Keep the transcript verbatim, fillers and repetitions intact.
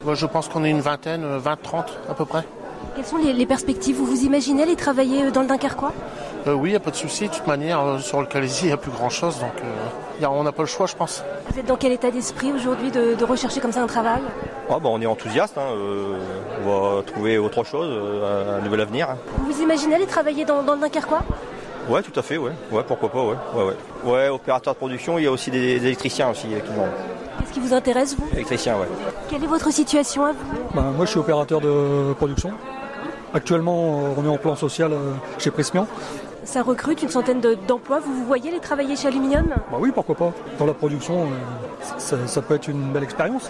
Moi, je pense qu'on est une vingtaine, vingt trente à peu près. Quelles sont les, les perspectives? Vous vous imaginez aller travailler dans le Dunkerquois? euh, Oui, il n'y a pas de souci. De toute manière, euh, sur le Calaisis, il n'y a plus grand-chose. Donc, euh, y a, on n'a pas le choix, je pense. Vous êtes dans quel état d'esprit aujourd'hui de, de rechercher comme ça un travail? Ah bah, on est enthousiaste. Hein, euh, on va trouver autre chose, euh, un nouvel avenir. Vous vous imaginez aller travailler dans, dans le Dunkerquois? Ouais, tout à fait, ouais. Ouais, pourquoi pas, ouais. Ouais, ouais. Ouais, opérateur de production, il y a aussi des, des électriciens aussi qui demandent. Qu'est-ce qui vous intéresse, vous? Électricien, ouais. Quelle est votre situation à vous? Ben, moi, je suis opérateur de production. Actuellement, on est en plan social chez Prysmian. Ça recrute une centaine de, d'emplois. Vous vous voyez les travailler chez Aluminium? Bah oui, pourquoi pas. Dans la production, ça, ça peut être une belle expérience.